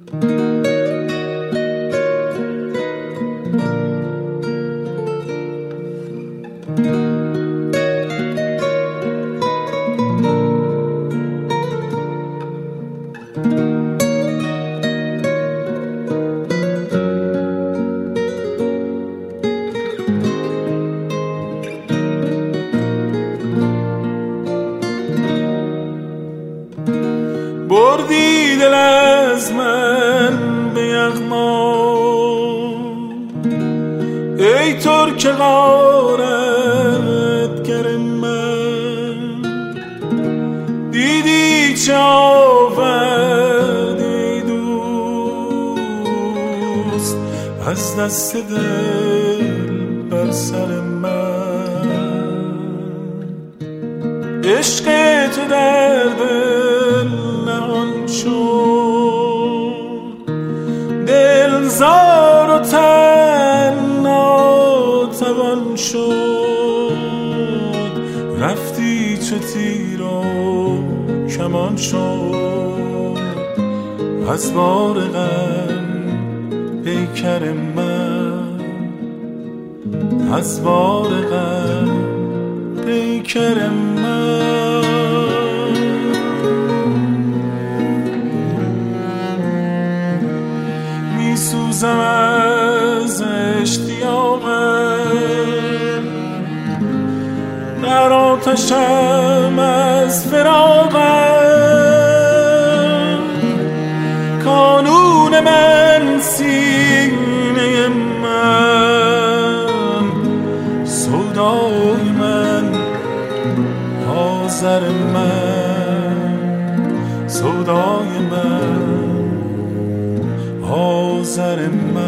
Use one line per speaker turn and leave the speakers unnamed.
بردی دل از من به یغما، ای ترک غارتگر من. دیدی چه آوردی دوست از دست دل بر سر من. عشق تو در دل نهان شد، دلزار و تن ناتوان شد. رفتی چو تیر و کمان شد، از بار غم پیکر من، از بار غم پیکر من. میسوزم از اشتیاقم، در آتشم از فراقم. کانون من سینه من، سودای من آذر من، سودای من آذر من.